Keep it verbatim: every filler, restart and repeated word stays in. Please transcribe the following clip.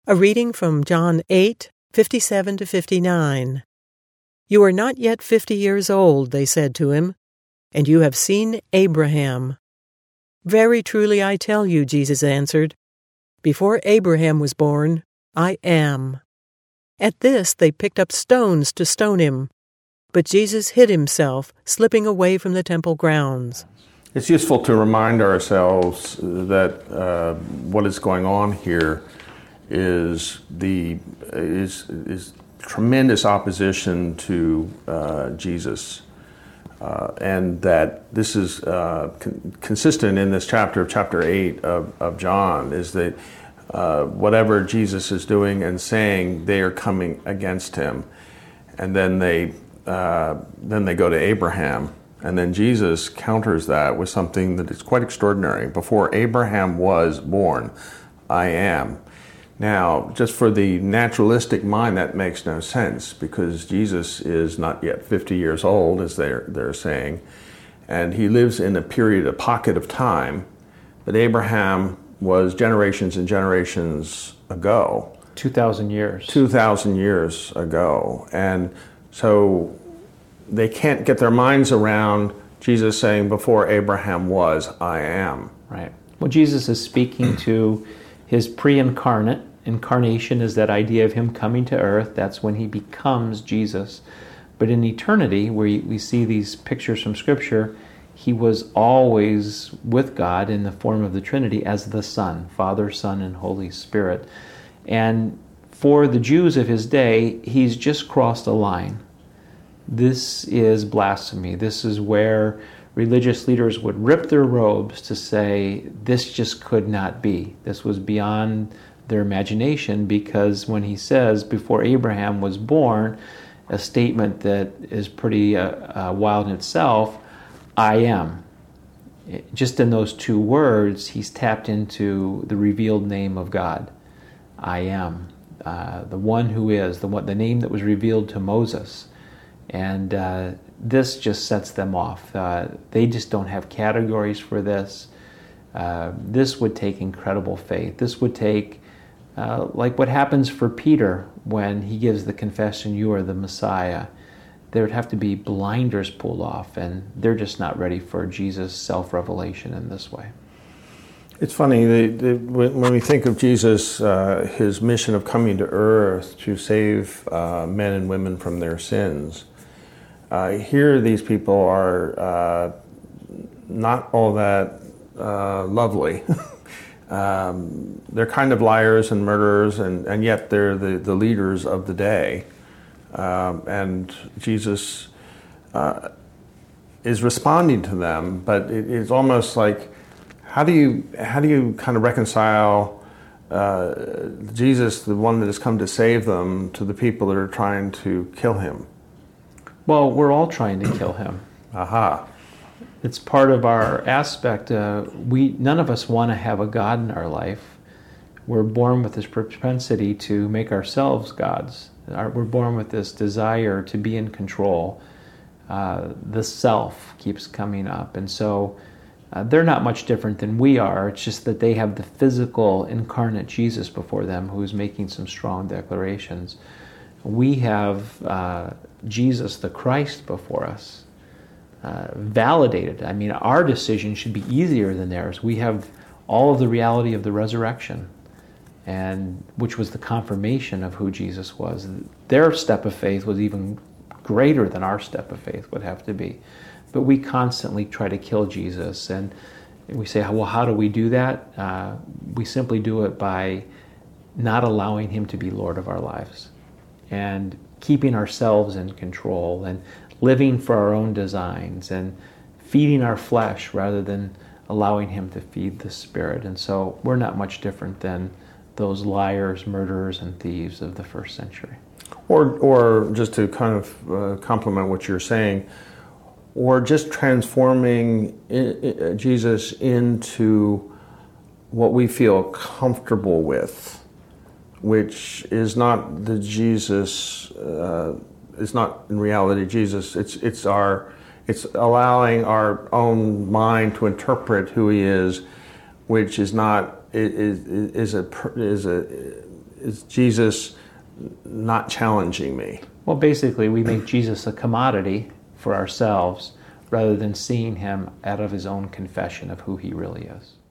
A reading from John eight, fifty-seven to fifty-nine. "You are not yet fifty years old," they said to him, "and you have seen Abraham." "Very truly I tell you," Jesus answered, "before Abraham was born, I am." At this they picked up stones to stone him, but Jesus hid himself, slipping away from the temple grounds. It's useful to remind ourselves that uh, what is going on here is the is is tremendous opposition to uh, Jesus, uh, and that this is uh, con- consistent in this chapter of chapter eight of, of John, is that uh, whatever Jesus is doing and saying, they are coming against him, and then they uh, then they go to Abraham, and then Jesus counters that with something that is quite extraordinary. Before Abraham was born, I am. Now, just for the naturalistic mind, that makes no sense, because Jesus is not yet fifty years old, as they're, they're saying, and he lives in a period, a pocket of time, that Abraham was generations and generations ago. two thousand years. two thousand years ago. And so they can't get their minds around Jesus saying, before Abraham was, I am. Right. Well, Jesus is speaking to his pre-incarnate. Incarnation is that idea of him coming to earth. That's when he becomes Jesus. But in eternity, where we see these pictures from Scripture, he was always with God in the form of the Trinity as the Son, Father, Son, and Holy Spirit. And for the Jews of his day, he's just crossed a line. This is blasphemy. This is where religious leaders would rip their robes to say, this just could not be. This was beyond their imagination, because when he says, before Abraham was born, a statement that is pretty uh, uh, wild in itself, I am. It, just in those two words, he's tapped into the revealed name of God. I am. Uh, the one who is, the one, the name that was revealed to Moses. And uh, this just sets them off. Uh, they just don't have categories for this. Uh, this would take incredible faith. This would take, uh, like what happens for Peter when he gives the confession, you are the Messiah. There would have to be blinders pulled off, and they're just not ready for Jesus' self-revelation in this way. It's funny, the, the, when we think of Jesus, uh, his mission of coming to earth to save uh, men and women from their sins, uh, here these people are uh, not all that uh, lovely. um, they're kind of liars and murderers, and, and yet they're the, the leaders of the day. Um, and Jesus uh, is responding to them, but it, it's almost like, How do you how do you kind of reconcile uh, Jesus, the one that has come to save them, to the people that are trying to kill him? Well, we're all trying to kill him. Aha. It's part of our aspect. Uh, we none of us want to have a God in our life. We're born with this propensity to make ourselves gods. Our, we're born with this desire to be in control. Uh, the self keeps coming up, and so Uh, they're not much different than we are. It's just that they have the physical incarnate Jesus before them, who is making some strong declarations. We have uh, Jesus the Christ before us, uh, validated. I mean, our decision should be easier than theirs. We have all of the reality of the resurrection, and which was the confirmation of who Jesus was. Their step of faith was even greater than our step of faith would have to be. But we constantly try to kill Jesus, and we say, well, how do we do that? Uh, we simply do it by not allowing him to be Lord of our lives, and keeping ourselves in control, and living for our own designs, and feeding our flesh rather than allowing him to feed the Spirit. And so we're not much different than those liars, murderers, and thieves of the first century. Or, or just to kind of uh, complement what you're saying, or just transforming Jesus into what we feel comfortable with, which is not the Jesus, uh, is not in reality Jesus. It's it's our, it's allowing our own mind to interpret who he is, which is not is is a is a is Jesus not challenging me? Well, basically, we make Jesus a commodity for ourselves rather than seeing him out of his own confession of who he really is.